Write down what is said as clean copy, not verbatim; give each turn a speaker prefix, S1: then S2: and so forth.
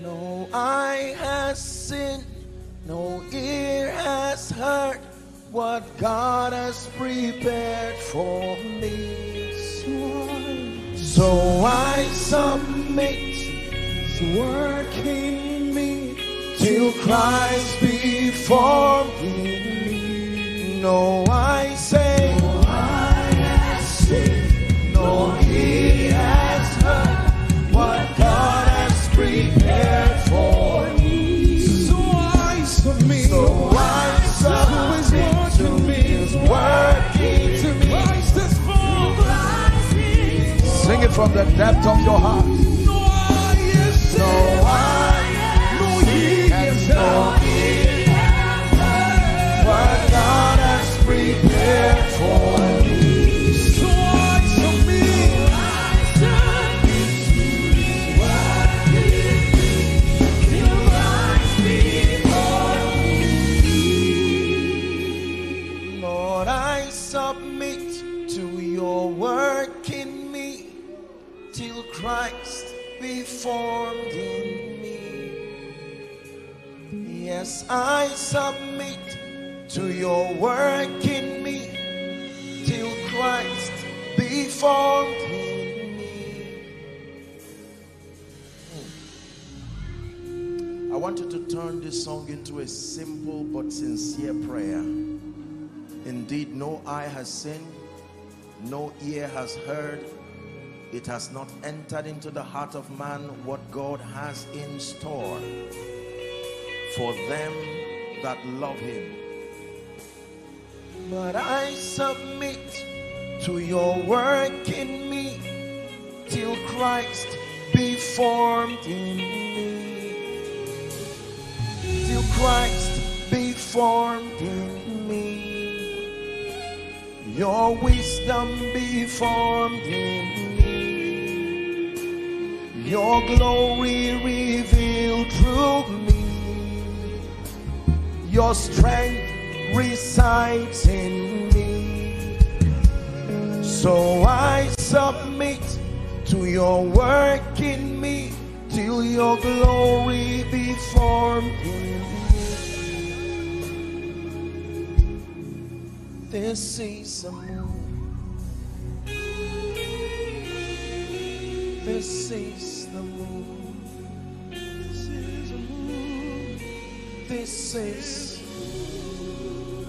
S1: No eye has seen, no ear has heard what God has prepared for me. So I submit to work in me till Christ be formed in me. No I say, no eye has seen, no ear has heard what God has prepared for me. So I submit, so I submit to His working to me. Christ is formed. Sing it from the depth of your heart. No eye has seen, no eye, no ear has heard what God has prepared for me. So I submit, Lord, I submit to your work in me till Christ be formed in me. Yes, I submit to your work in me till Christ be formed in me. I want you to turn this song into a simple but sincere prayer. Indeed, no eye has seen, no ear has heard, it has not entered into the heart of man what God has in store for them that love him. But I submit to your work in me till Christ be formed in me. Till Christ be formed in me. Your wisdom be formed in me. Your glory revealed through me. Your strength resides in me. So I submit to your work in me till your glory be formed in me. This is a move. This is the move. This is a move. This is